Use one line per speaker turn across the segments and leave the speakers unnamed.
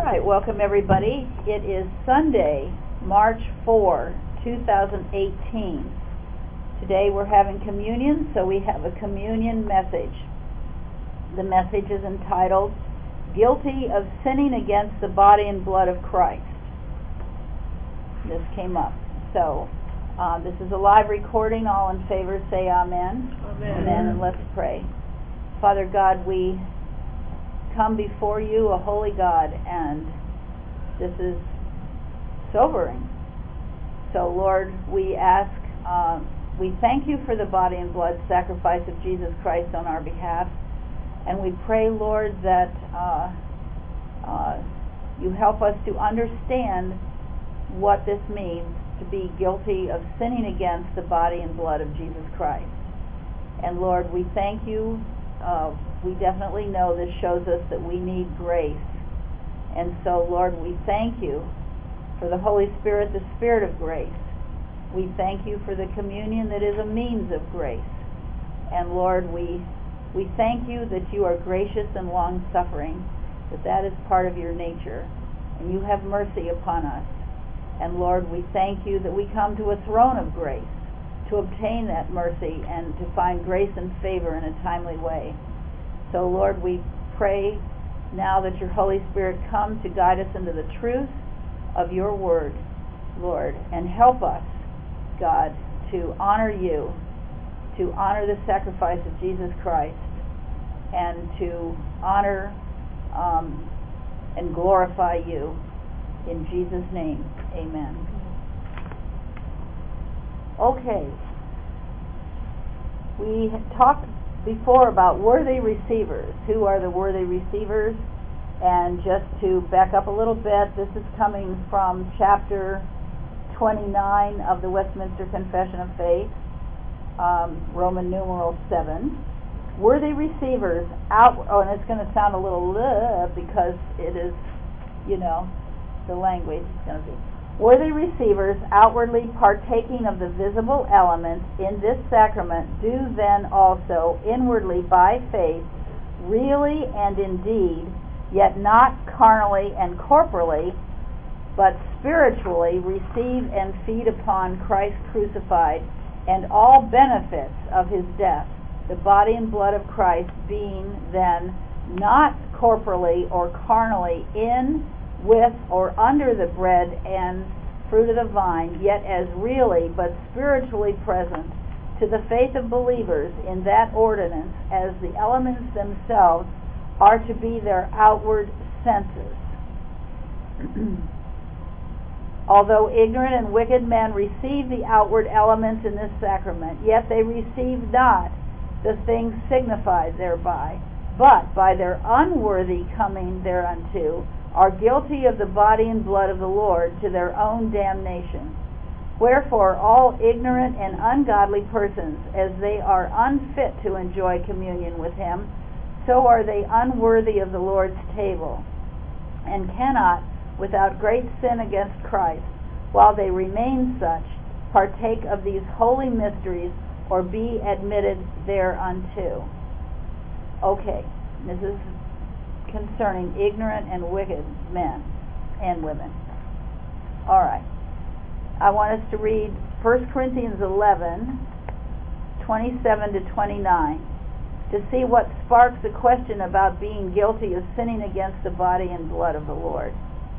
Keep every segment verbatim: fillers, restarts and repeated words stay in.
right, welcome everybody. It is Sunday, March fourth, two thousand eighteen. Today we're having communion, so we have a communion message. The message is entitled, Guilty of Sinning Against the Body and Blood of Christ. This came up. So, uh, this is a live recording. All in favor say amen.
Amen.
Amen, and let's pray. Father God, we come before you, a holy God, and this is sobering. So, Lord, we ask, uh, we thank you for the body and blood sacrifice of Jesus Christ on our behalf, and we pray, Lord, that uh, uh, you help us to understand what this means to be guilty of sinning against the body and blood of Jesus Christ. And Lord, we thank you. Uh, we definitely know this shows us that we need grace. And so, Lord, we thank you for the Holy Spirit, the Spirit of grace. We thank you for the communion that is a means of grace. And Lord, we we thank you that you are gracious and long-suffering, that that is part of your nature, and you have mercy upon us. And Lord, we thank you that we come to a throne of grace to obtain that mercy and to find grace and favor in a timely way. So, Lord, we pray now that your Holy Spirit come to guide us into the truth of your word, Lord, and help us, God, to honor you, to honor the sacrifice of Jesus Christ, and to honor um, and glorify you. In Jesus' name, amen. Okay. We talked before about worthy receivers. Who are the worthy receivers? And just to back up a little bit, this is coming from chapter twenty-nine of the Westminster Confession of Faith, um, Roman numeral seven. Worthy receivers out. Oh, and it's going to sound a little uh, because it is, you know, the language is going to be. Worthy receivers, outwardly partaking of the visible elements in this sacrament, do then also inwardly by faith, really and indeed, yet not carnally and corporally, but spiritually receive and feed upon Christ crucified and all benefits of his death, the body and blood of Christ being then not corporally or carnally in, with, or under the bread and fruit of the vine, yet as really but spiritually present to the faith of believers in that ordinance as the elements themselves are to be their outward senses. Although ignorant and wicked men receive the outward elements in this sacrament, yet they receive not the things signified thereby, but by their unworthy coming thereunto are guilty of the body and blood of the Lord to their own damnation. Wherefore all ignorant and ungodly persons, as they are unfit to enjoy communion with him, so are they unworthy of the Lord's table, and cannot, without great sin against Christ, while they remain such, partake of these holy mysteries, or be admitted thereunto. Okay, this is concerning ignorant and wicked men and women. All right. I want us to read First Corinthians eleven, twenty-seven to twenty-nine, to see what sparks a question about being guilty of sinning against the body and blood of the Lord.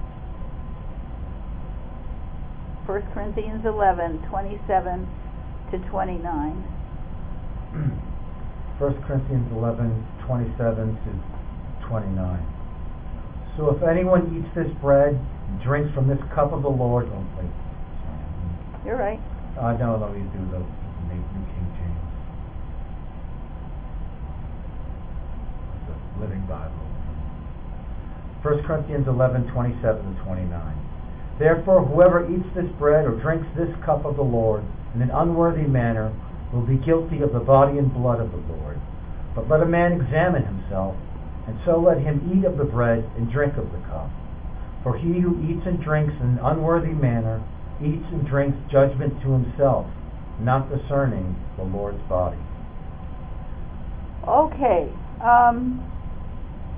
First Corinthians eleven, twenty-seven to twenty-nine.
First Corinthians eleven, twenty-seven to twenty-nine. So if anyone eats this bread and drinks from this cup of the Lord, oh, wait, sorry.
You're right.
I uh, don't know you do the New King James, the Living Bible. First Corinthians eleven, twenty-seven to twenty-nine. Therefore, whoever eats this bread or drinks this cup of the Lord in an unworthy manner will be guilty of the body and blood of the Lord. But let a man examine himself, and so let him eat of the bread and drink of the cup. For he who eats and drinks in an unworthy manner eats and drinks judgment to himself, not discerning the Lord's body.
Okay. Um,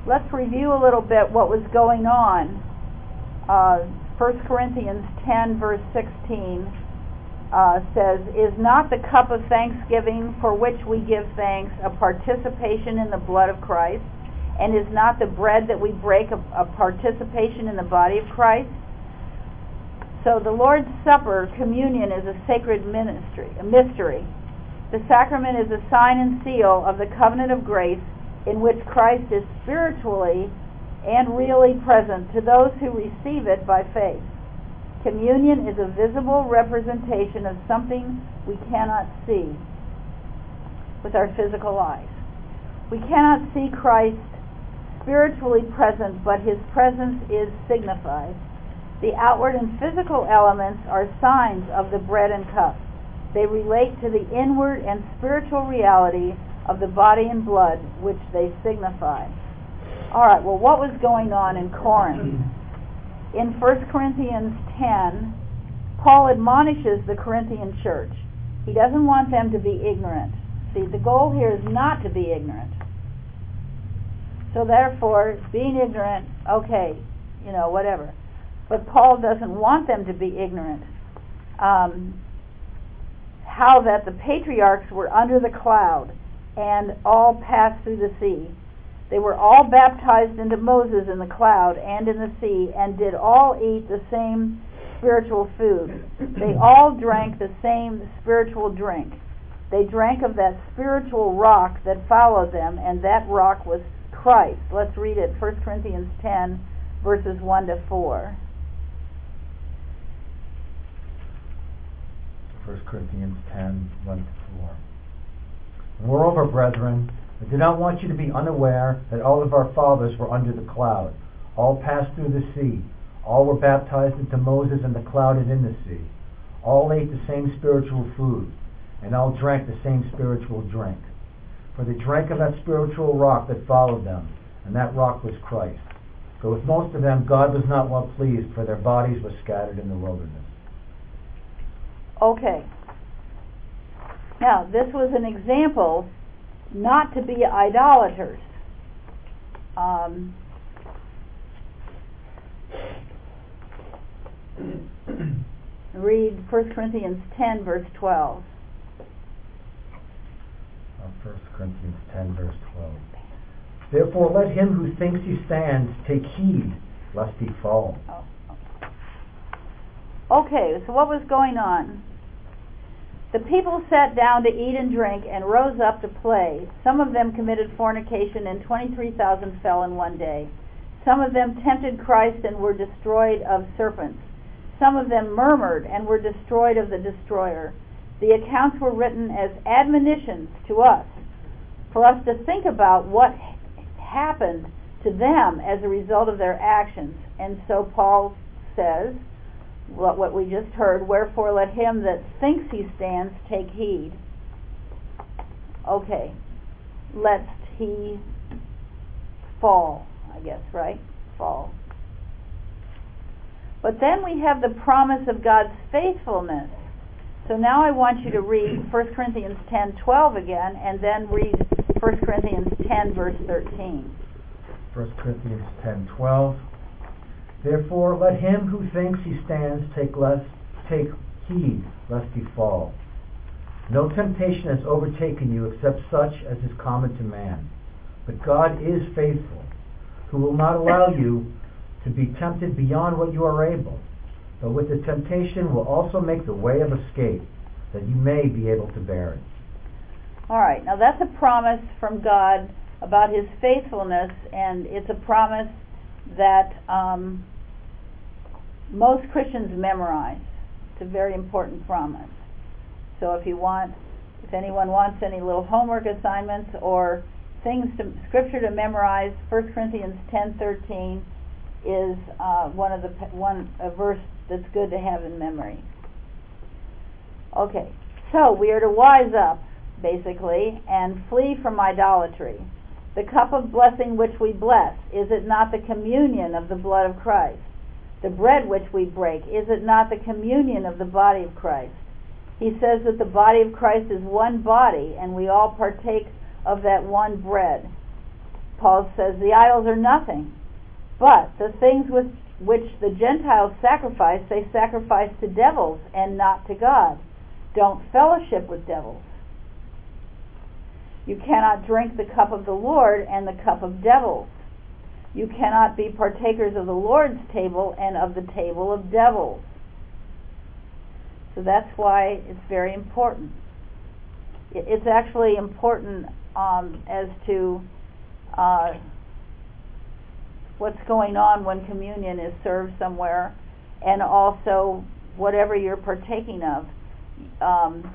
let's review a little bit what was going on. Uh, First Corinthians ten verse sixteen uh, says, "Is not the cup of thanksgiving for which we give thanks a participation in the blood of Christ? And is not the bread that we break a, a participation in the body of Christ?" So the Lord's Supper, communion, is a sacred ministry, a mystery. The sacrament is a sign and seal of the covenant of grace in which Christ is spiritually and really present to those who receive it by faith. Communion is a visible representation of something we cannot see with our physical eyes. We cannot see Christ spiritually present, but his presence is signified. The outward and physical elements are signs of the bread and cup. They relate to the inward and spiritual reality of the body and blood which they signify. All right, well, what was going on in Corinth? In First Corinthians ten, Paul admonishes the Corinthian church. He doesn't want them to be ignorant. See, the goal here is not to be ignorant. So therefore, being ignorant, okay, you know, whatever. But Paul doesn't want them to be ignorant. Um, how that the patriarchs were under the cloud and all passed through the sea. They were all baptized into Moses in the cloud and in the sea, and did all eat the same spiritual food. They all drank the same spiritual drink. They drank of that spiritual rock that followed them, and that rock was Christ. Let's read it, First Corinthians ten, verses one to four.
First Corinthians ten, one to four. Moreover, brethren, I do not want you to be unaware that all of our fathers were under the cloud. All passed through the sea. All were baptized into Moses in the cloud and in the sea. All ate the same spiritual food, and all drank the same spiritual drink. For they drank of that spiritual rock that followed them, and that rock was Christ. For with most of them God was not well pleased, for their bodies were scattered in the wilderness.
Okay. Now, this was an example not to be idolaters. Um, read First Corinthians ten, verse twelve.
First Corinthians ten, verse twelve. Therefore let him who thinks he stands take heed, lest he fall.
Oh, okay. Okay, so what was going on? The people sat down to eat and drink and rose up to play. Some of them committed fornication, and twenty-three thousand fell in one day. Some of them tempted Christ and were destroyed of serpents. Some of them murmured and were destroyed of the destroyer. The accounts were written as admonitions to us, for us to think about what happened to them as a result of their actions. And so Paul says, what, what we just heard, wherefore let him that thinks he stands take heed. Okay, lest he fall, I guess, right? Fall. But then we have the promise of God's faithfulness. So now I want you to read First Corinthians ten twelve again, and then read First Corinthians ten, verse thirteen.
First Corinthians ten twelve. Therefore let him who thinks he stands take less take heed lest he fall. No temptation has overtaken you except such as is common to man. But God is faithful, who will not allow you to be tempted beyond what you are able, but with the temptation will also make the way of escape, that you may be able to bear it.
All right, now that's a promise from God about his faithfulness, and it's a promise that um, most Christians memorize. It's a very important promise. So if you want, if anyone wants any little homework assignments or things to scripture to memorize, First Corinthians ten thirteen is uh, one of the one a verse that's good to have in memory. Okay, so we are to wise up, basically, and flee from idolatry. The cup of blessing which we bless, is it not the communion of the blood of Christ? The bread which we break, is it not the communion of the body of Christ? He says that the body of Christ is one body, and we all partake of that one bread. Paul says, the idols are nothing, but the things with which the Gentiles sacrifice, they sacrifice to devils and not to God. Don't fellowship with devils. You cannot drink the cup of the Lord and the cup of devils. You cannot be partakers of the Lord's table and of the table of devils. So that's why it's very important. It's actually important um, as to uh, what's going on when communion is served somewhere, and also whatever you're partaking of. Um,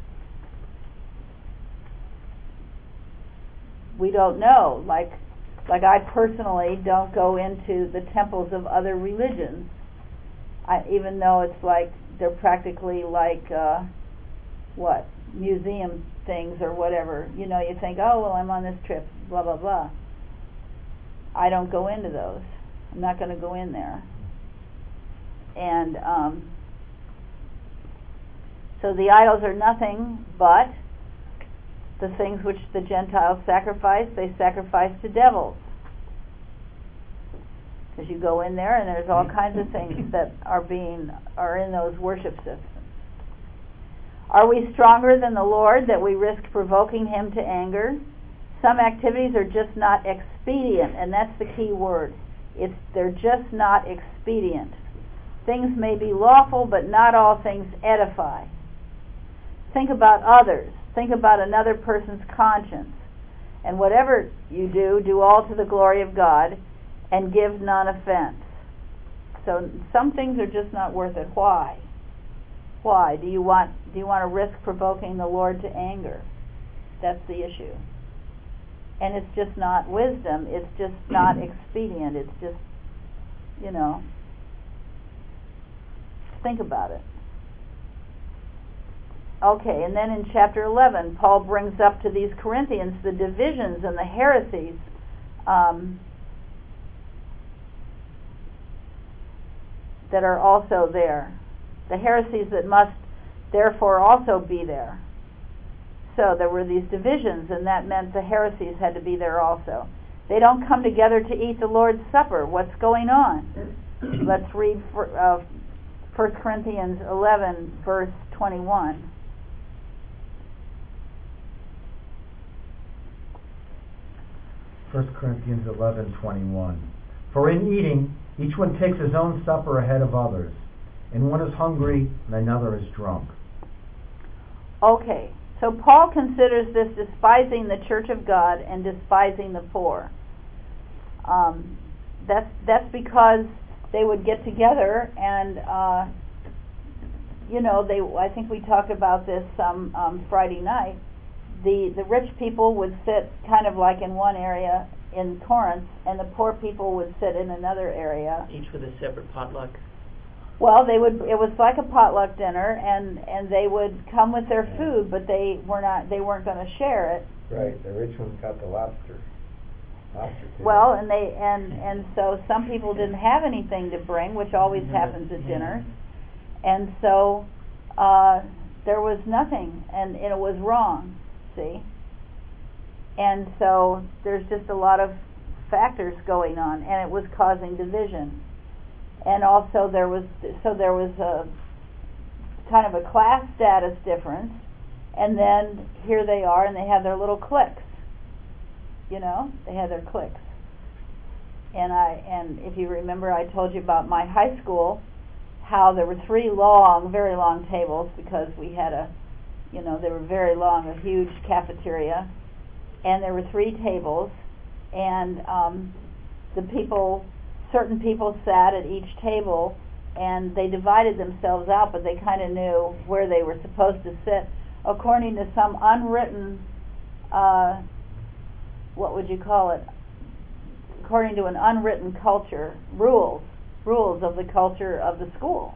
we don't know. Like, like I personally don't go into the temples of other religions, I, even though it's like they're practically like uh, what museum things or whatever. You know, you think, oh well, I'm on this trip, blah blah blah. I don't go into those. I'm not going to go in there. And um, so the idols are nothing but the things which the Gentiles sacrifice. They sacrifice to devils. Because you go in there and there's all kinds of things that are being are in those worship systems. Are we stronger than the Lord that we risk provoking Him to anger? Some activities are just not expedient, and that's the key word. It's they're just not expedient. Things may be lawful, but not all things edify. Think about others. Think about another person's conscience. And whatever you do, do all to the glory of God, and give none offense. So some things are just not worth it. Why? Why? Do you want do you want to risk provoking the Lord to anger? That's the issue. And it's just not wisdom. It's just not expedient. It's just, you know, think about it. Okay, and then in chapter eleven, Paul brings up to these Corinthians the divisions and the heresies um, that are also there. The heresies that must therefore also be there. So there were these divisions, and that meant the heresies had to be there also. They don't come together to eat the Lord's Supper. What's going on? Let's read for, uh, First Corinthians eleven, verse twenty-one.
First Corinthians eleven, twenty-one. For in eating, each one takes his own supper ahead of others, and one is hungry and another is drunk.
Okay, so Paul considers this despising the church of God and despising the poor. Um, that's that's because they would get together and, uh, you know, they. I think we talked about this some um, Friday night. The the rich people would sit kind of like in one area in Corinth, and the poor people would sit in another area.
Each with a separate potluck.
Well, they would. It was like a potluck dinner, and, and they would come with their
Yeah.
food, but they were not. They weren't going to share it.
Right, the rich ones got the lobster. Lobster too.
Well, and they and and so some people didn't have anything to bring, which always
Mhm.
happens at
Mhm.
dinners, and so uh, there was nothing, and, and it was wrong. See, and so there's just a lot of factors going on, and it was causing division. And also there was so there was a kind of a class status difference, and then here they are, and they have their little cliques. You know, they had their cliques. And I and if you remember, I told you about my high school, how there were three long, very long tables because we had a, you know, they were very long, a huge cafeteria, and there were three tables, and um, the people. Certain people sat at each table, and they divided themselves out, but they kind of knew where they were supposed to sit according to some unwritten, uh, what would you call it? According to an unwritten culture, rules, rules of the culture of the school.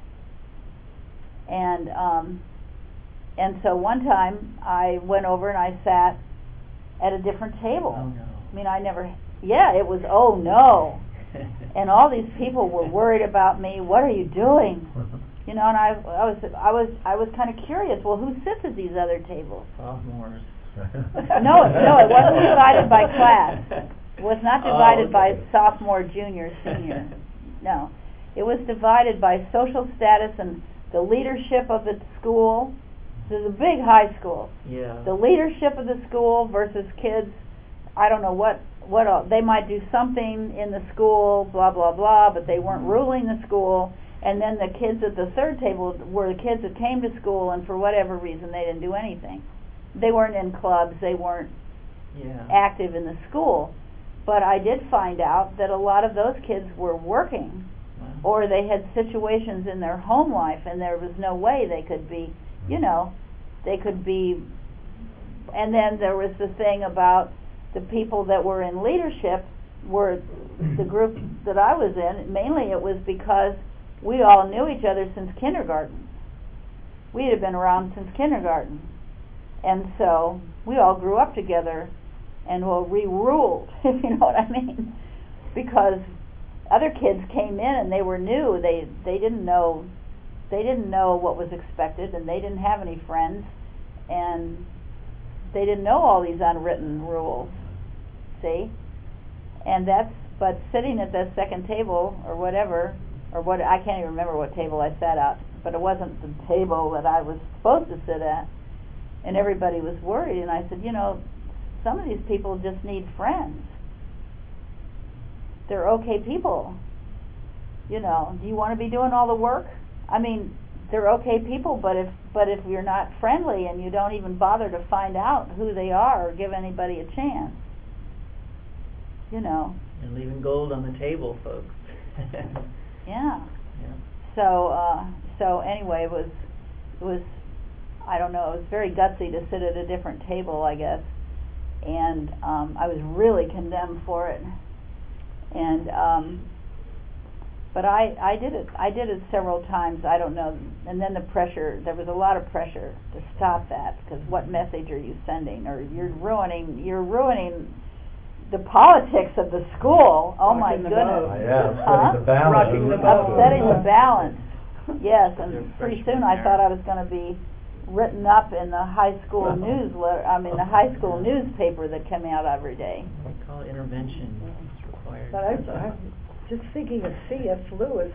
And um, and so one time I went over and I sat at a different table.
Oh no.
I mean, I never. Yeah, it was. Oh no. And all these people were worried about me. What are you doing? You know, and I, I was, I was, I was kind of curious. Well, who sits at these other tables?
Sophomores.
No, no, it wasn't divided by class. It was not divided
Oh,
by
okay.
sophomore, junior, senior. No. It was divided by social status and the leadership of the school. This is a big high school.
Yeah.
The leadership of the school versus kids, I don't know what, what else. They might do something in the school, blah, blah, blah, but they weren't ruling the school. And then the kids at the third table were the kids that came to school, and for whatever reason they didn't do anything. They weren't in clubs, they weren't
Yeah.
active in the school. But I did find out that a lot of those kids were working,
Wow.
or they had situations in their home life, and there was no way they could be, you know, they could be. And then there was the thing about the people that were in leadership were the group that I was in. Mainly it was because we all knew each other since kindergarten. We had been around since kindergarten. And so we all grew up together and well, we ruled, if you know what I mean. Because other kids came in and they were new. They they didn't know they didn't know what was expected, and they didn't have any friends, and they didn't know all these unwritten rules. See? And that's but sitting at the second table or whatever, or what I can't even remember what table I sat at, but it wasn't the table that I was supposed to sit at. And everybody was worried, and I said, you know, some of these people just need friends. They're okay people. You know, do you want to be doing all the work? I mean, they're okay people, but if but if you're not friendly and you don't even bother to find out who they are or give anybody a chance, you know.
You're leaving gold on the table, folks.
Yeah.
Yeah.
So uh, so anyway, it was it was I don't know, it was very gutsy to sit at a different table, I guess. And um, I was really condemned for it. And um, but I, I did it I did it several times, I don't know. And then the pressure, there was a lot of pressure to stop that, because what message are you sending? Or you're ruining you're ruining the politics of the school. Oh my
Rocking the
goodness.
boat.
Yeah,
Huh?
upsetting the balance.
Rocking the boat.
Upsetting the balance. Yes,
They're
and pretty
freshmen
soon I
there.
thought I was going to be written up in the high school newsletter. I mean, the high school newspaper that came out every day.
We call it intervention. It's required.
But I'm, I'm just thinking of C S Lewis,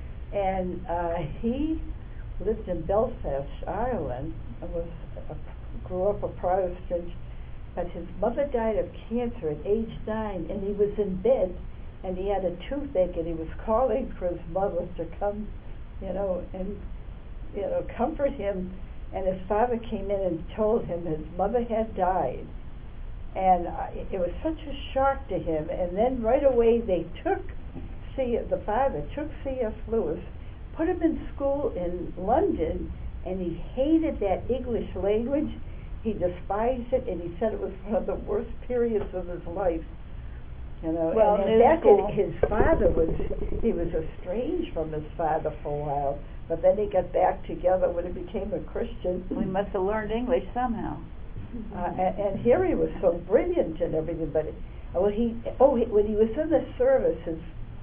and uh, he lived in Belfast, Ireland, and was a, grew up a Protestant. But his mother died of cancer at age nine, and he was in bed, and he had a toothache, and he was calling for his mother to come, you know, and you know, comfort him. And his father came in and told him his mother had died, and I, it was such a shock to him. And then right away they took C, the father took C S Lewis, put him in school in London, and he hated that English language. He despised it, and he said it was one of the worst periods of his life. You know,
Well,
and
new
in fact,
school.
his father was he was estranged from his father for a while, but then they got back together when he became a Christian.
We must have learned English somehow.
Uh, and, and here he was so brilliant and everything, but uh, well, he oh he, when he was in the services,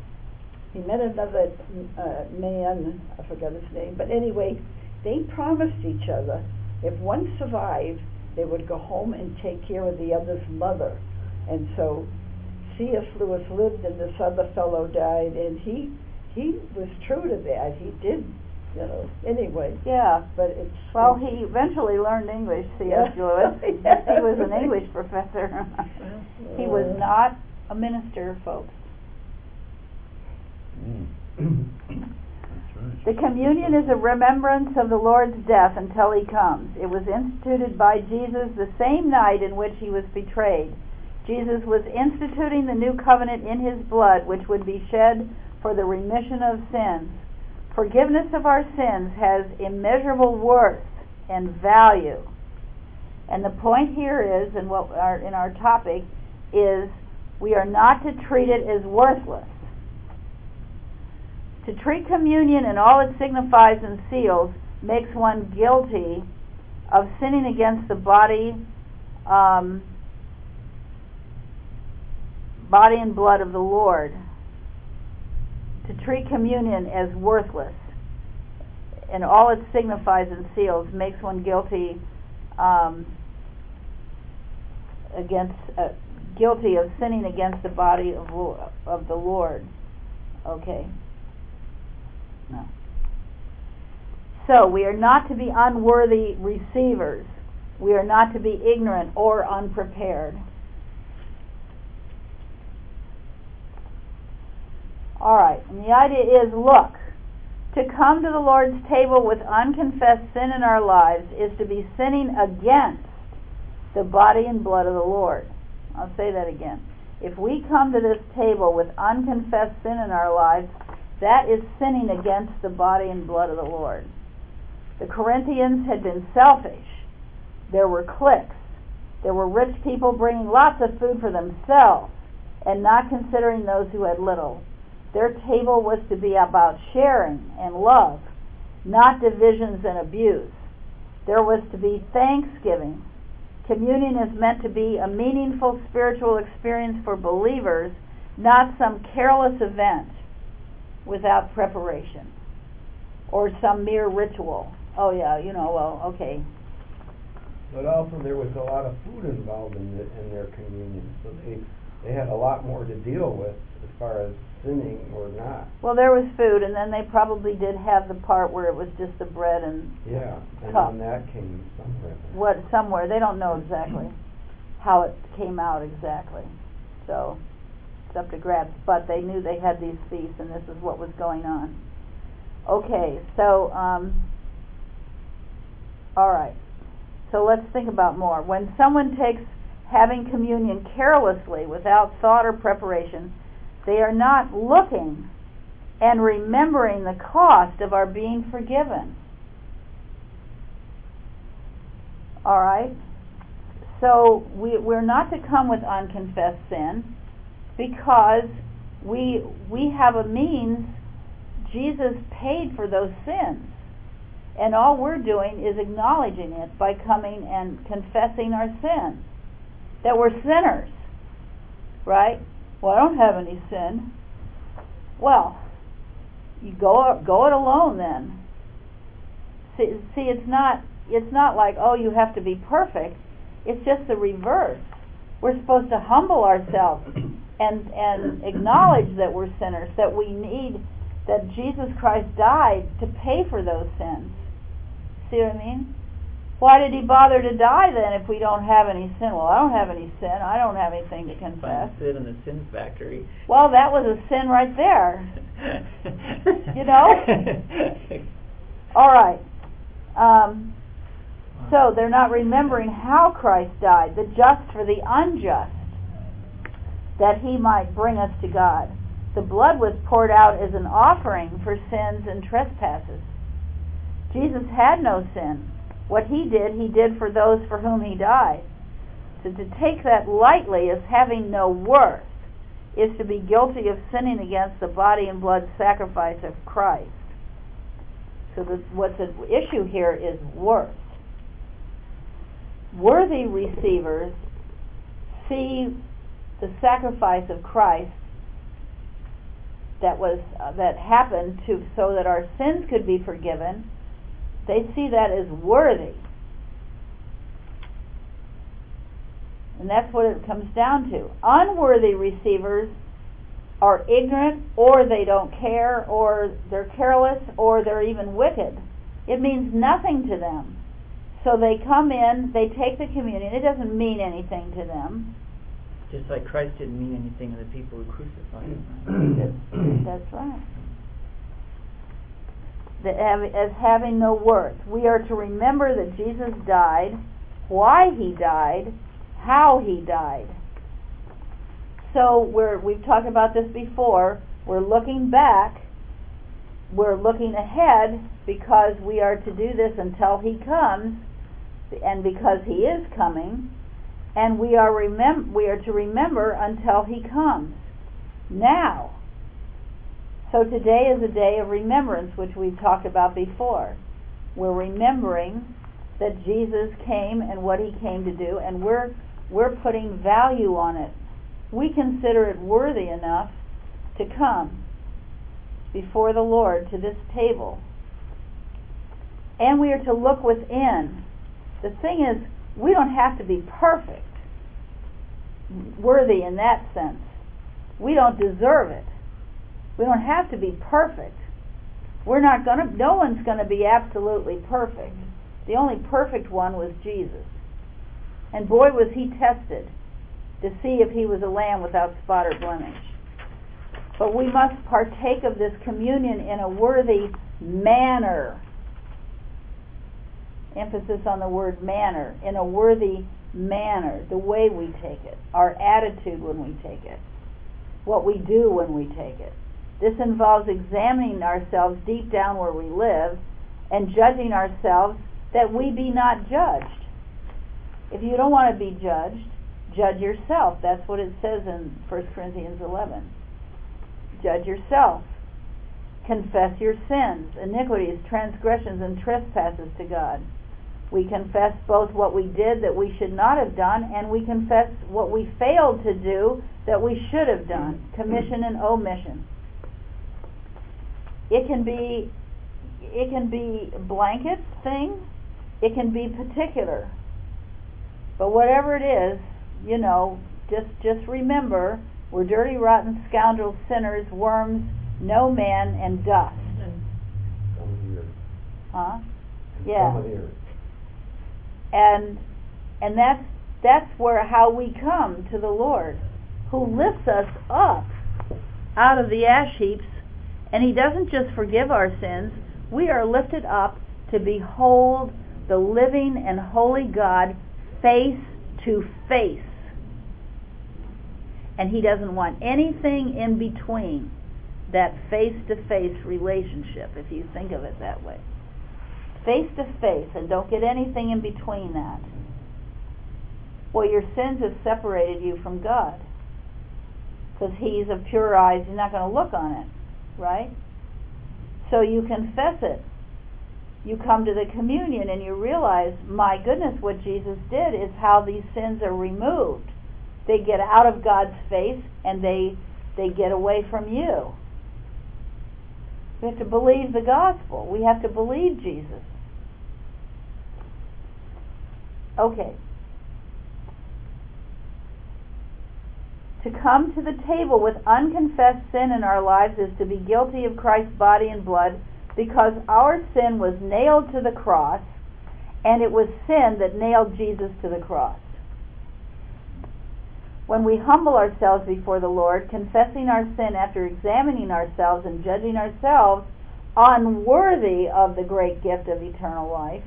he met another uh, man. I forgot his name, but anyway, they promised each other if one survived, they would go home and take care of the other's mother. And so C S Lewis lived, and this other fellow died, and he he was true to that. He did, you know. Anyway,
Yeah.
but it's
Well, he eventually learned English, C S
Yeah.
Lewis.
Yeah.
He was an English professor. He was not a minister, folks. The communion is a remembrance of the Lord's death until he comes. It was instituted by Jesus the same night in which he was betrayed. Jesus was instituting the new covenant in his blood, which would be shed for the remission of sins. Forgiveness of our sins has immeasurable worth and value. And the point here is, and what our, in our topic, is we are not to treat it as worthless. To treat communion and all it signifies and seals makes one guilty of sinning against the body, um, body and blood of the Lord. To treat communion as worthless and all it signifies and seals makes one guilty um, against uh, guilty of sinning against the body of, of the Lord. Okay. No. So, we are not to be unworthy receivers. We are not to be ignorant or unprepared. Alright, and the idea is, look, to come to the Lord's table with unconfessed sin in our lives is to be sinning against the body and blood of the Lord. I'll say that again. If we come to this table with unconfessed sin in our lives, that is sinning against the body and blood of the Lord. The Corinthians had been selfish. There were cliques. There were rich people bringing lots of food for themselves and not considering those who had little. Their table was to be about sharing and love, not divisions and abuse. There was to be thanksgiving. Communion is meant to be a meaningful spiritual experience for believers, not some careless event without preparation or some mere ritual. Oh yeah, you know, well, okay.
But also there was a lot of food involved in, the, in their communion, so they they had a lot more to deal with as far as sinning or not.
Well, there was food, and then they probably did have the part where it was just the bread and
yeah, and
cup.
then that came somewhere.
What somewhere they don't know exactly how it came out exactly, so it's up to grabs. But they knew they had these feasts, and this is what was going on. Okay, so um, all right. So let's think about more. When someone takes having communion carelessly, without thought or preparation, they are not looking and remembering the cost of our being forgiven. All right? So we, we're not to come with unconfessed sin because we we have a means. Jesus paid for those sins. And all we're doing is acknowledging it by coming and confessing our sin. That we're sinners. Right? Well, I don't have any sin. Well, you go go it alone then. See, see, it's not it's not like, oh, you have to be perfect. It's just the reverse. We're supposed to humble ourselves and and acknowledge that we're sinners, that we need, that Jesus Christ died to pay for those sins. See what I mean? Why did he bother to die then if we don't have any sin? Well, I don't have any sin. I don't have anything to confess.
Find sin in the sin factory.
Well, that was a sin right there. You know? All right. Um, so they're not remembering how Christ died, the just for the unjust, that he might bring us to God. The blood was poured out as an offering for sins and trespasses. Jesus had no sin. What he did, he did for those for whom he died. So to take that lightly as having no worth is to be guilty of sinning against the body and blood sacrifice of Christ. So the, what's at issue here is worth. Worthy receivers see the sacrifice of Christ that was uh, that happened to so that our sins could be forgiven. They see that as worthy. And that's what it comes down to. Unworthy receivers are ignorant, or they don't care, or they're careless, or they're even wicked. It means nothing to them. So they come in, they take the communion. It doesn't mean anything to them.
Just like Christ didn't mean anything to the people who crucified him.
That's, that's right. As having no worth. We are to remember that Jesus died, why he died, how he died. So we're, we've talked about this before. We're looking back. We're looking ahead because we are to do this until he comes, and because he is coming, and we are remem- we are to remember until he comes. Now. So today is a day of remembrance, which we've talked about before. We're remembering that Jesus came and what he came to do, and we're we're putting value on it. We consider it worthy enough to come before the Lord to this table. And we are to look within. The thing is, we don't have to be perfect. worthy in that sense. We don't deserve it. We don't have to be perfect. We're not going to, no one's going to be absolutely perfect. The only perfect one was Jesus. And boy, was he tested to see if he was a lamb without spot or blemish. But we must partake of this communion in a worthy manner. Emphasis on the word manner. In a worthy manner. The way we take it. Our attitude when we take it. What we do when we take it. This involves examining ourselves deep down where we live and judging ourselves that we be not judged. If you don't want to be judged, judge yourself. That's what it says in First Corinthians eleven. Judge yourself. Confess your sins, iniquities, transgressions, and trespasses to God. We confess both what we did that we should not have done, and we confess what we failed to do that we should have done, commission and omission. It can be it can be a blanket thing, it can be particular. But whatever it is, you know, just just remember, we're dirty, rotten scoundrels, sinners, worms, no man, and dust.
Scum of the earth.
Huh?
And
Yeah.
Scum of the earth.
And and that's that's where how we come to the Lord, who lifts us up out of the ash heaps, and he doesn't just forgive our sins. We are lifted up to behold the living and holy God face to face. And he doesn't want anything in between that face-to-face relationship, if you think of it that way. Face-to-face, and don't get anything in between that. Well, your sins have separated you from God. Because he's of pure eyes, he's not going to look on it, right? So you confess it. You come to the communion and you realize, my goodness, what Jesus did is how these sins are removed. They get out of God's face and they they get away from you. We have to believe the gospel. We have to believe Jesus. Okay. To come to the table with unconfessed sin in our lives is to be guilty of Christ's body and blood, because our sin was nailed to the cross, and it was sin that nailed Jesus to the cross. When we humble ourselves before the Lord, confessing our sin after examining ourselves and judging ourselves unworthy of the great gift of eternal life,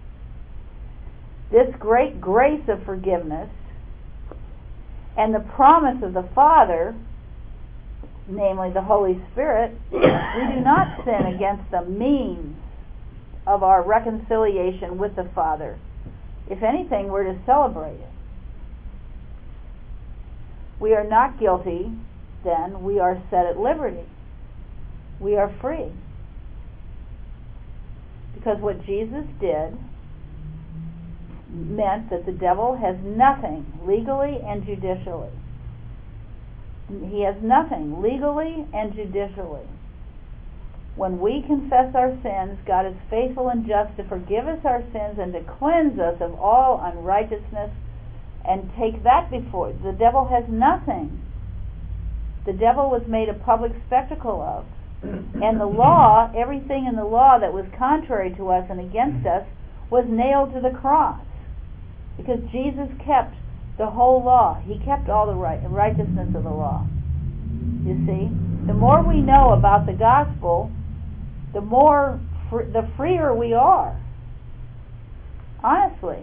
this great grace of forgiveness and the promise of the Father, namely the Holy Spirit, we do not sin against the means of our reconciliation with the Father. If anything, we're to celebrate it. We are not guilty, then we are set at liberty. We are free. Because what Jesus did meant that the devil has nothing legally and judicially. He has nothing legally and judicially. When we confess our sins, God is faithful and just to forgive us our sins and to cleanse us of all unrighteousness, and take that before. The devil has nothing. The devil was made a public spectacle of. And the law, everything in the law that was contrary to us and against us, was nailed to the cross. Because Jesus kept the whole law. He kept all the right, righteousness of the law. You see? The more we know about the gospel, the more fr- the freer we are. Honestly.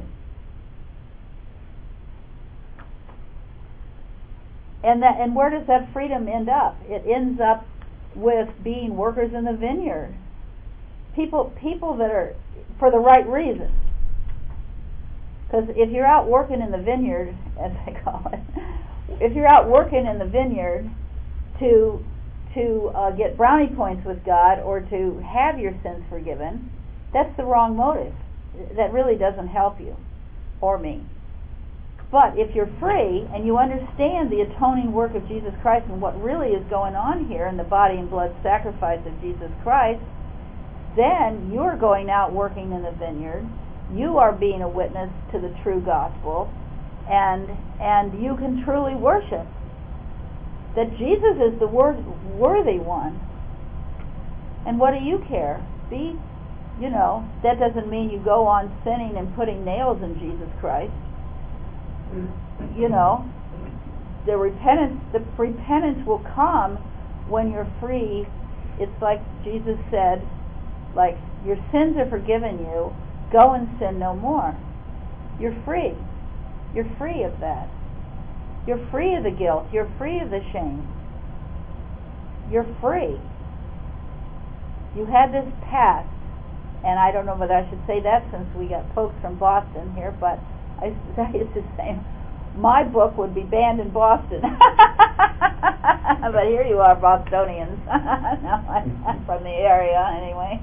And that, and where does that freedom end up? It ends up with being workers in the vineyard. People, people that are for the right reason. Because if you're out working in the vineyard, as I call it, if you're out working in the vineyard to to uh, get brownie points with God or to have your sins forgiven, that's the wrong motive. That really doesn't help you or me. But if you're free and you understand the atoning work of Jesus Christ and what really is going on here in the body and blood sacrifice of Jesus Christ, then you're going out working in the vineyard. You are being a witness to the true gospel, and and you can truly worship. That Jesus is the wor- worthy one. And what do you care? Be, you know, that doesn't mean you go on sinning and putting nails in Jesus Christ. You know, the repentance, the repentance will come when you're free. It's like Jesus said, like, your sins are forgiven you, go and sin no more. You're free. You're free of that. You're free of the guilt. You're free of the shame. You're free. You had this past, and I don't know whether I should say that since we got folks from Boston here, but I used to say my book would be banned in Boston. But here you are, Bostonians. No, I'm, I'm from the area anyway.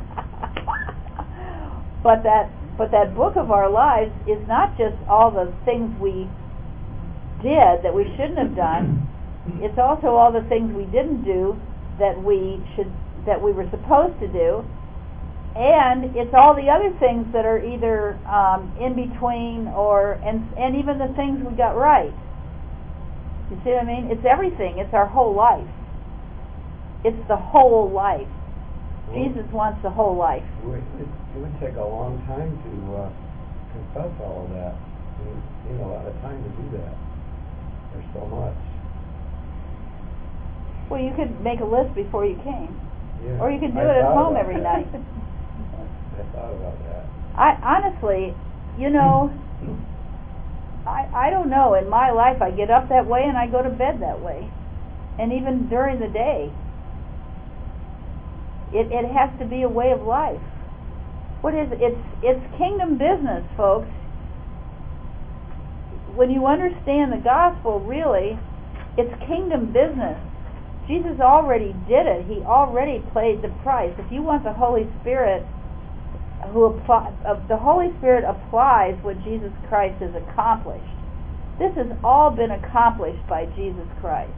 But that, but that book of our lives is not just all the things we did that we shouldn't have done. It's also all the things we didn't do that we should, that we were supposed to do, and it's all the other things that are either um, in between, or and and even the things we got right. You see what I mean? It's everything. It's our whole life. It's the whole life. Well, Jesus wants the whole life.
It would, it would take a long time to uh, confess all of that. You need a lot of time to do that. There's so much.
Well, you could make a list before you came,
yeah,
or you could do
I
it at home
about
every
that.
night.
I thought about that.
I honestly, you know, I I don't know. In my life, I get up that way and I go to bed that way, and even during the day. It it has to be a way of life. What is it? It's it's kingdom business, folks. When you understand the gospel, really, it's kingdom business. Jesus already did it. He already paid the price. If you want the Holy Spirit, who apply, uh, the Holy Spirit applies what Jesus Christ has accomplished. This has all been accomplished by Jesus Christ.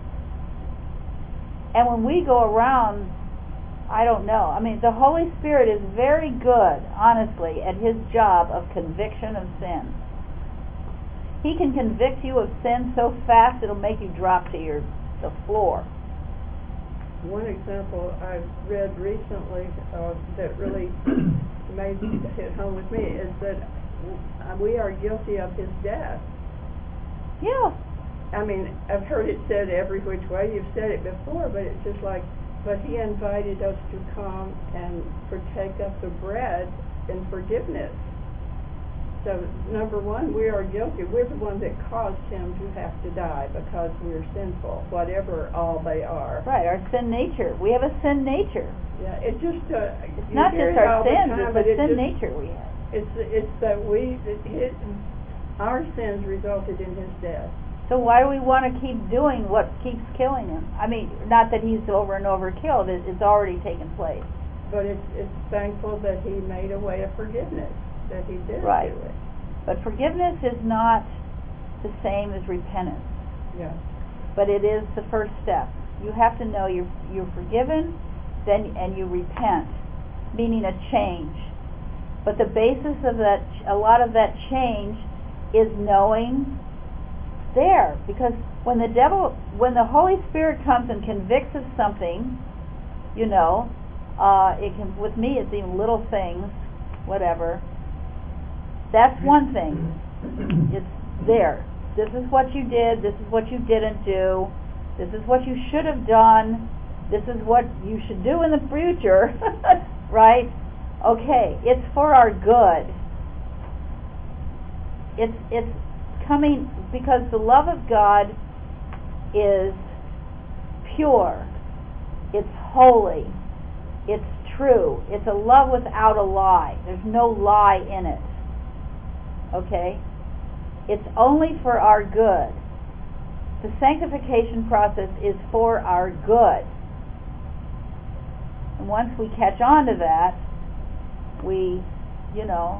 And when we go around, I don't know. I mean, the Holy Spirit is very good, honestly, at his job of conviction of sin. He can convict you of sin so fast it'll make you drop to your the floor.
One example I've read recently uh, that really made hit home with me is that we are guilty of his death.
Yeah.
I mean, I've heard it said every which way. You've said it before, but it's just like, but he invited us to come and partake of the bread in forgiveness. So, number one, we are guilty. We're the one that caused him to have to die because we're sinful, whatever all they are.
Right, our sin nature. We have a sin nature.
Yeah, it just uh,
it's not just our sins; it's a sin
just,
nature we have.
It's it's that we it, it, our sins resulted in his death.
So why do we want to keep doing what keeps killing him? I mean, not that he's over and over killed; it, it's already taken place.
But it's it's thankful that he made a way of forgiveness. That he did
right.
do it.
But forgiveness is not the same as repentance.
Yeah.
But it is the first step. You have to know you're you're forgiven, then and you repent, meaning a change. But the basis of that, a lot of that change, is knowing there. Because when the devil, when the Holy Spirit comes and convicts of something, you know, uh, it can. With me, it's even little things, whatever. That's one thing. It's there. This is what you did. This is what you didn't do. This is what you should have done. This is what you should do in the future. Right? Okay. It's for our good. It's it's coming because the love of God is pure. It's holy. It's true. It's a love without a lie. There's no lie in it. Okay? It's only for our good. The sanctification process is for our good. And once we catch on to that, we, you know,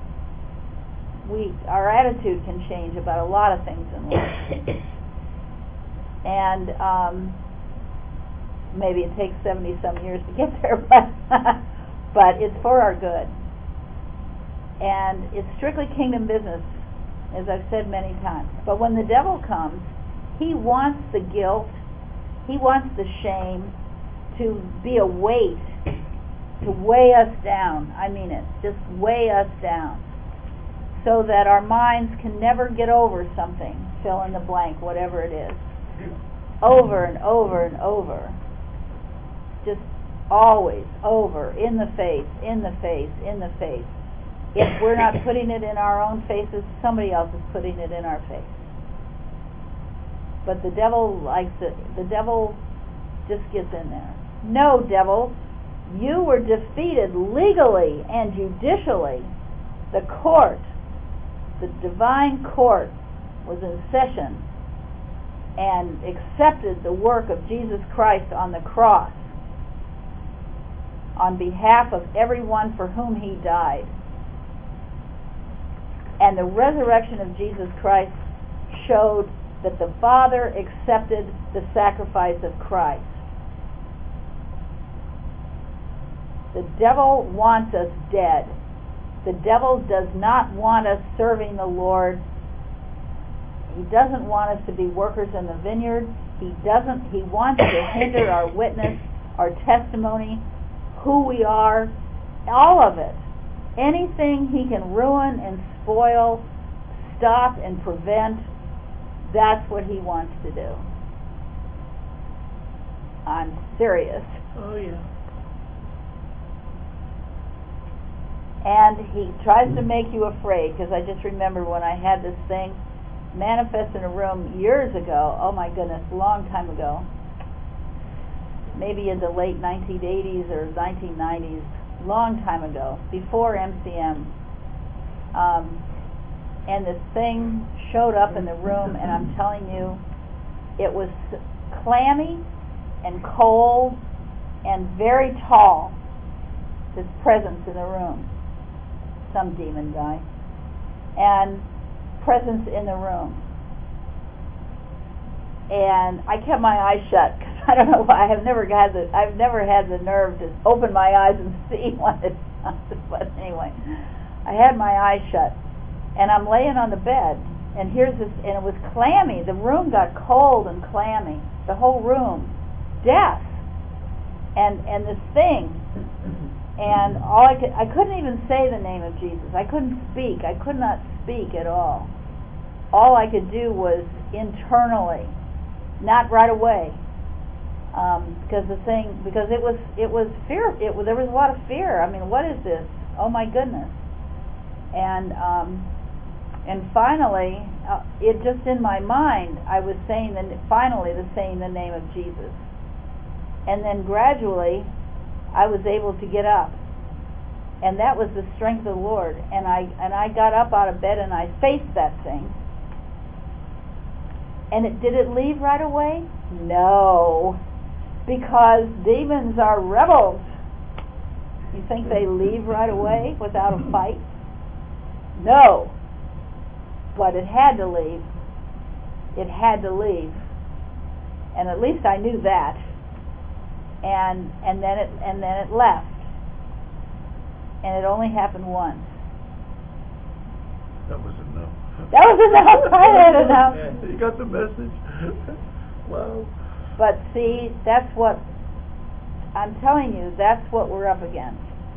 we our attitude can change about a lot of things in life. And um, maybe it takes seventy some years to get there, but but it's for our good. And it's strictly kingdom business. as I've said many times. But when the devil comes, he wants the guilt, he wants the shame to be a weight, to weigh us down. I mean it, just weigh us down, so that our minds can never get over something, fill in the blank, whatever it is, over and over and over. Just always over, in the face, in the face, in the face. If we're not putting it in our own faces, somebody else is putting it in our face. But the devil likes it. The devil just gets in there. No, devil, you were defeated legally and judicially. The court, the divine court, was in session and accepted the work of Jesus Christ on the cross on behalf of everyone for whom he died. And the resurrection of Jesus Christ showed that the Father accepted the sacrifice of Christ. The devil wants us dead. The devil does not want us serving the Lord. He doesn't want us to be workers in the vineyard. He doesn't. He wants to hinder our witness, our testimony, who we are, all of it. Anything he can ruin and spoil, stop and prevent, that's what he wants to do. I'm serious.
Oh, yeah.
And he tries to make you afraid, because I just remember when I had this thing manifest in a room years ago, oh my goodness, a long time ago, maybe in the late nineteen eighties or nineteen nineties, long time ago, before M C M. Um, and this thing showed up in the room, and I'm telling you, it was clammy and cold and very tall, this presence in the room. Some demon guy. And presence in the room. And I kept my eyes shut, because I don't know why. I've never had the I've never had the nerve to open my eyes and see what it was. But anyway, I had my eyes shut, and I'm laying on the bed, and here's this, and it was clammy. The room got cold and clammy. The whole room, death, and and this thing, and all I could I couldn't even say the name of Jesus. I couldn't speak. I could not speak at all. All I could do was internally, not right away, um, because the thing because it was it was fear. It was, there was a lot of fear. I mean, what is this? Oh my goodness! And um, and finally, uh, it just in my mind, I was saying the finally the saying the name of Jesus, and then gradually, I was able to get up, and that was the strength of the Lord. And I and I got up out of bed and I faced that thing. And it did it leave right away? No, because demons are rebels. You think they leave right away without a fight? No. But it had to leave. It had to leave. And at least I knew that. And and then it and then it left. And it only happened once.
That was enough.
That was enough. I had enough.
You got the message. Wow.
But see, that's what I'm telling you. That's what we're up against.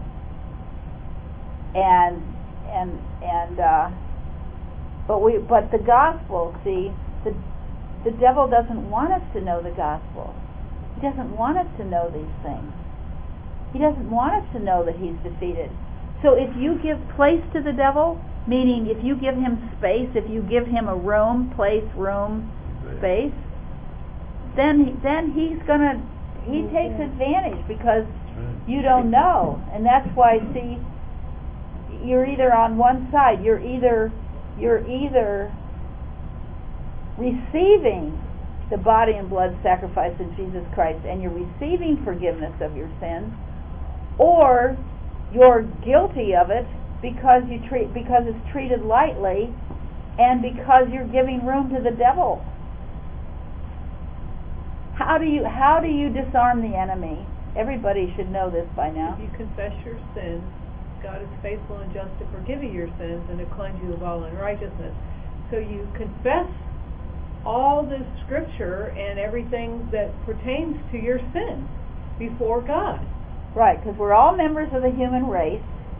And and and uh, but we but the gospel. See, the the devil doesn't want us to know the gospel. He doesn't want us to know these things. He doesn't want us to know that he's defeated. So if you give place to the devil, meaning if you give him space, if you give him a room, place, room, space, then then he's gonna he takes advantage, because you don't know. And that's why, see, you're either on one side, you're either you're either receiving the body and blood sacrifice of Jesus Christ, and you're receiving forgiveness of your sins, or you're guilty of it because you treat because it's treated lightly, and because you're giving room to the devil. How do you how do you disarm the enemy? Everybody should know this by now.
If you confess your sins, God is faithful and just to forgive you your sins and to cleanse you of all unrighteousness.
So you confess all this scripture and everything that pertains to your sin before God.
Right, because we're all members of the human race.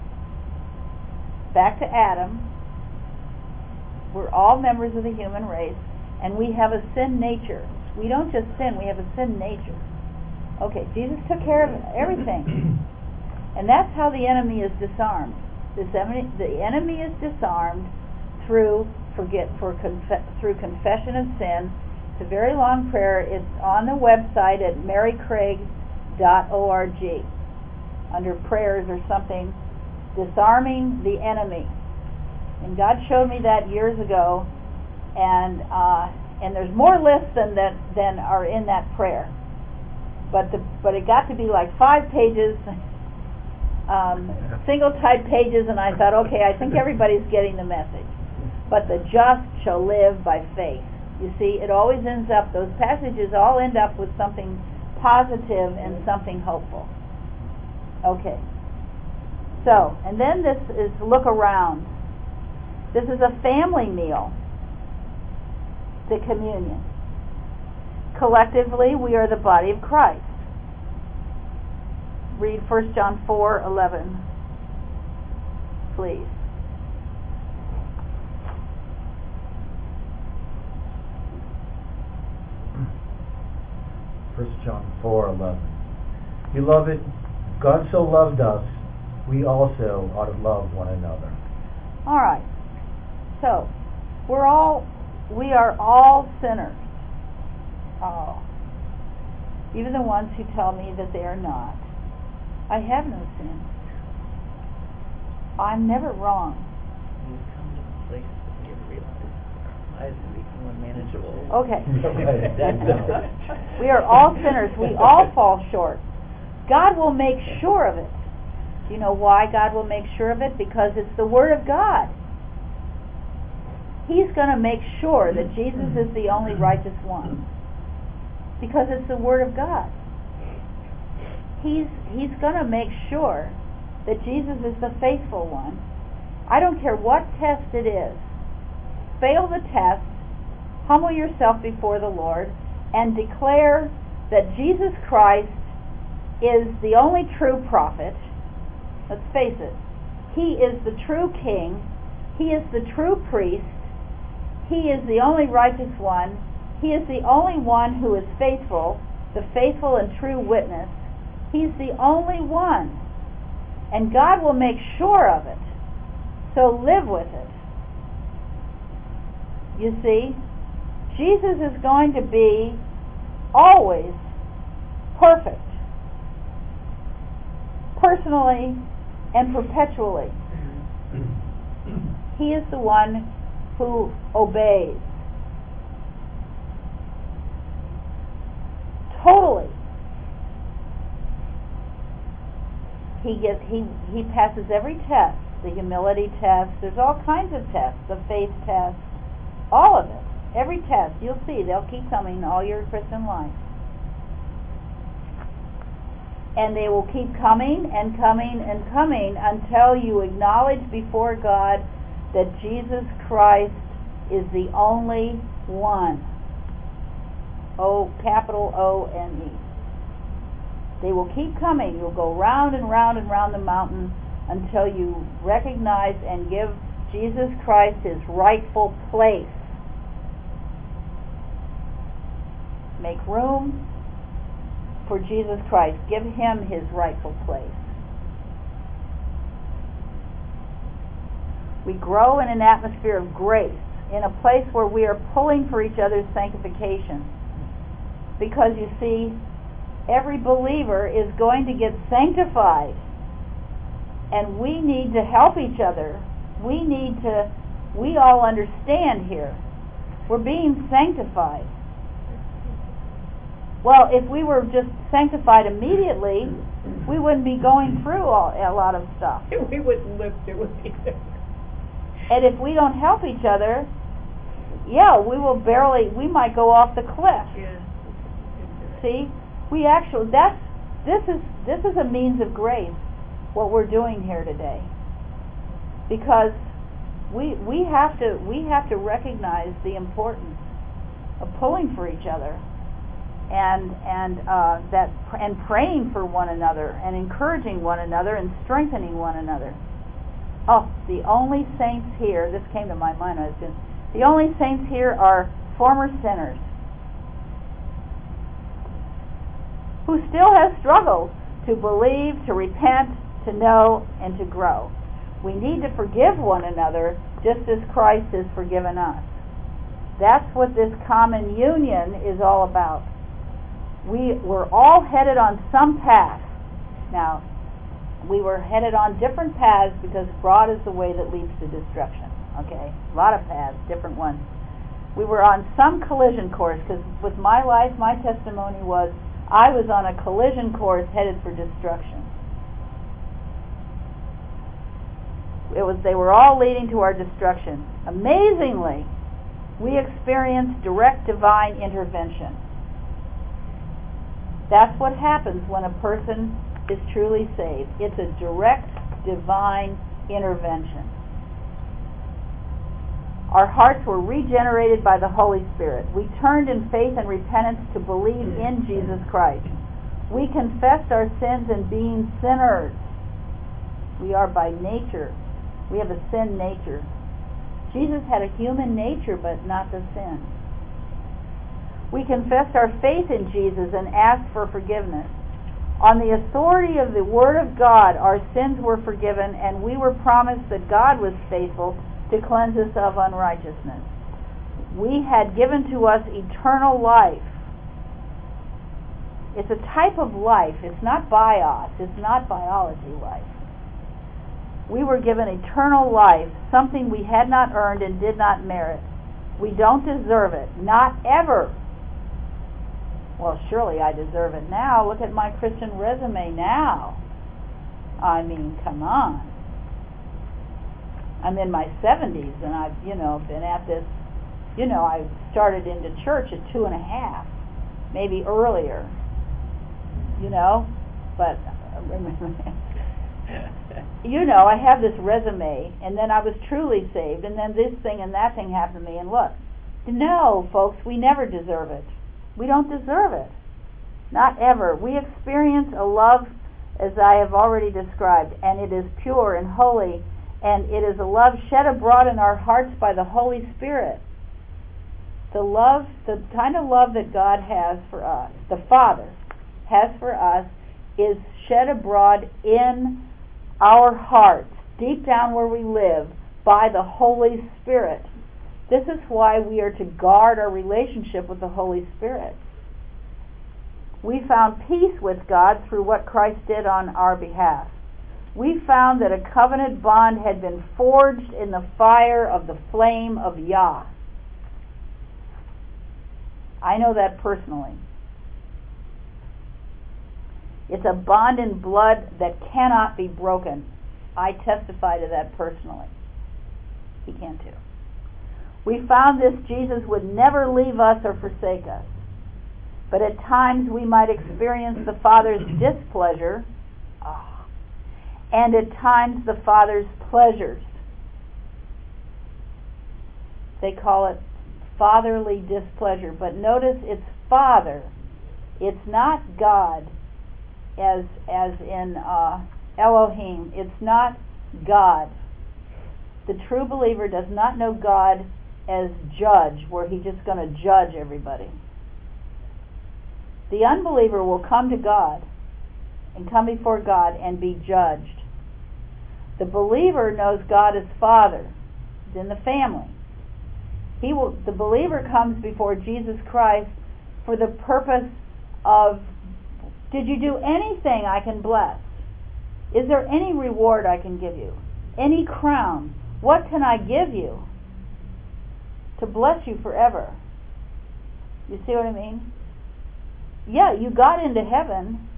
Back to Adam. We're all members of the human race, and we have a sin nature. We don't just sin, we have a sin nature. Okay, Jesus took care of everything. And that's how the enemy is disarmed. This enemy, the enemy is disarmed through forget for conf- through confession of sin. It's a very long prayer. It's on the website at mary craig dot org under prayers or something, disarming the enemy. And God showed me that years ago, and uh, and there's more lists than that than are in that prayer. But the but it got to be like five pages, um, single type pages, and I thought, okay, I think everybody's getting the message. But the just shall live by faith. You see, it always ends up, those passages all end up with something positive and something hopeful. Okay. So, and then this is look around. This is a family meal, the communion. Collectively, we are the body of Christ. Read First John four eleven, please.
First John four eleven. Beloved, God so loved us, we also ought to love one another.
All right. So, we're all, we are all sinners. Oh. Even the ones who tell me that they are not. I have no sin. I'm never wrong.
You come to a place where you realize our lives have become unmanageable.
Okay. We are all sinners. We all fall short. God will make sure of it. Do you know why God will make sure of it? Because it's the Word of God. He's going to make sure that Jesus is the only righteous one. Because it's the Word of God. He's, he's going to make sure that Jesus is the faithful one. I don't care what test it is. Fail the test, humble yourself before the Lord, and declare that Jesus Christ is the only true prophet. Let's face it. He is the true king. He is the true priest. He is the only righteous one. He is the only one who is faithful, the faithful and true witness. He's the only one. And God will make sure of it. So live with it. You see, Jesus is going to be always perfect, personally and perpetually. He is the one who obeys totally. He gets he he passes every test, the humility test. There's all kinds of tests, the faith test, all of it. Every test, you'll see, they'll keep coming all your Christian life. And they will keep coming and coming and coming until you acknowledge before God that Jesus Christ is the only one. O, capital O N E. They will keep coming. You'll go round and round and round the mountain until you recognize and give Jesus Christ his rightful place. Make room for Jesus Christ. Give him his rightful place. We grow in an atmosphere of grace, in a place where we are pulling for each other's sanctification. Because you see, every believer is going to get sanctified. And we need to help each other. We need to, we all understand here. We're being sanctified. Well, if we were just sanctified immediately, we wouldn't be going through all, a lot of stuff.
We wouldn't live there with each other.
And if we don't help each other, yeah, we will barely, we might go off the cliff.
Yeah.
See? We actually, that's, this is, this is a means of grace, what we're doing here today. Because We we have to we have to recognize the importance of pulling for each other, and and uh, that and praying for one another, and encouraging one another, and strengthening one another. Oh, the only saints here. This came to my mind. I was just, the only saints here are former sinners who still have struggled to believe, to repent, to know, and to grow. We need to forgive one another just as Christ has forgiven us. That's what this common union is all about. We were all headed on some path. Now, we were headed on different paths because broad is the way that leads to destruction. Okay? A lot of paths, different ones. We were on some collision course, because with my life, my testimony was I was on a collision course headed for destruction. It was, they were all leading to our destruction. Amazingly, we experienced direct divine intervention. That's what happens when a person is truly saved. It's a direct divine intervention. Our hearts were regenerated by the Holy Spirit. We turned in faith and repentance to believe in Jesus Christ. We confessed our sins and being sinners. We are by nature. We have a sin nature. Jesus had a human nature, but not the sin. We confessed our faith in Jesus and asked for forgiveness. On the authority of the Word of God, our sins were forgiven, and we were promised that God was faithful to cleanse us of unrighteousness. We had given to us eternal life. It's a type of life. It's not bios. It's not biology life. We were given eternal life, something we had not earned and did not merit. We don't deserve it. Not ever. Well, surely I deserve it now. Look at my Christian resume now. I mean, come on. I'm in my seventies, and I've, you know, been at this, you know, I started into church at two and a half, maybe earlier, you know, but, you know, I have this resume, and then I was truly saved, and then this thing and that thing happened to me, and look, no, folks, we never deserve it. We don't deserve it. Not ever. We experience a love, as I have already described, and it is pure and holy, and it is a love shed abroad in our hearts by the Holy Spirit. The love, the kind of love that God has for us, the Father has for us, is shed abroad in our hearts, deep down where we live, by the Holy Spirit. This is why we are to guard our relationship with the Holy Spirit. We found peace with God through what Christ did on our behalf. We found that a covenant bond had been forged in the fire of the flame of Yah. I know that personally. It's a bond in blood that cannot be broken. I testify to that personally. He can too. We found this Jesus would never leave us or forsake us. But at times we might experience the Father's displeasure, oh, and at times the Father's pleasures. They call it fatherly displeasure. But notice it's Father. It's not God, as as in uh, Elohim. It's not God. The true believer does not know God as judge, where he's just going to judge everybody. The unbeliever will come to God and come before God and be judged. The believer knows God as Father. He's in the family. He will. The believer comes before Jesus Christ for the purpose of, did you do anything I can bless? Is there any reward I can give you? Any crown? What can I give you to bless you forever? You see what I mean? Yeah, you got into heaven.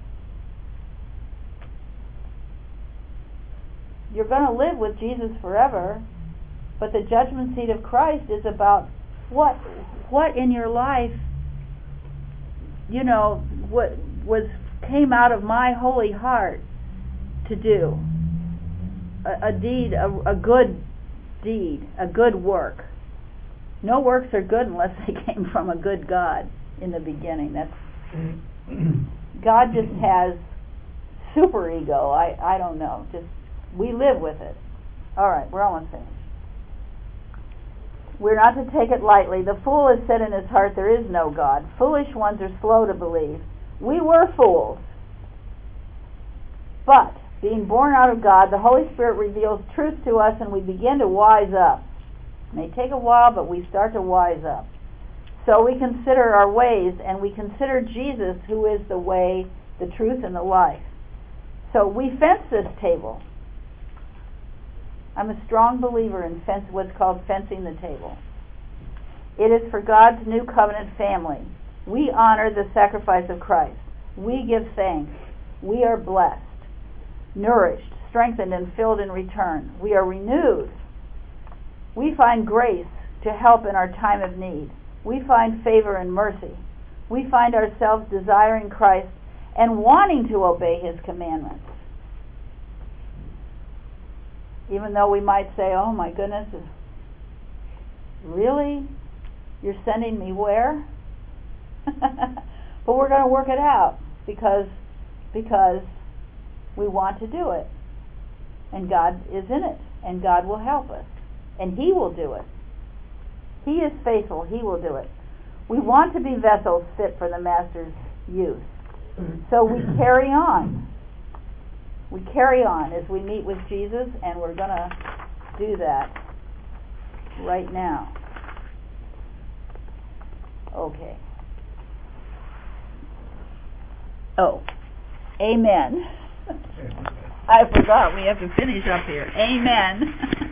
You're going to live with Jesus forever, but the judgment seat of Christ is about what what in your life, you know, what was came out of my holy heart to do. A, a deed, a, a good deed, a good work. No works are good unless they came from a good God in the beginning. That's God just has super ego. I, I don't know. Just we live with it. All right, we're almost finished. We're not to take it lightly. The fool has said in his heart, there is no God. Foolish ones are slow to believe. We were fools. But, being born out of God, the Holy Spirit reveals truth to us and we begin to wise up. It may take a while, but we start to wise up. So we consider our ways and we consider Jesus, who is the way, the truth, and the life. So we fence this table. I'm a strong believer in fence, what's called fencing the table. It is for God's new covenant family. We honor the sacrifice of Christ. We give thanks. We are blessed, nourished, strengthened, and filled in return. We are renewed. We find grace to help in our time of need. We find favor and mercy. We find ourselves desiring Christ and wanting to obey His commandments. Even though we might say, oh my goodness, really? You're sending me where? But we're going to work it out because because we want to do it. And God is in it. And God will help us. And He will do it. He is faithful. He will do it. We want to be vessels fit for the Master's use. So we carry on. We carry on as we meet with Jesus, and we're going to do that right now. Okay. Oh, amen. I forgot we have to finish up here. Amen.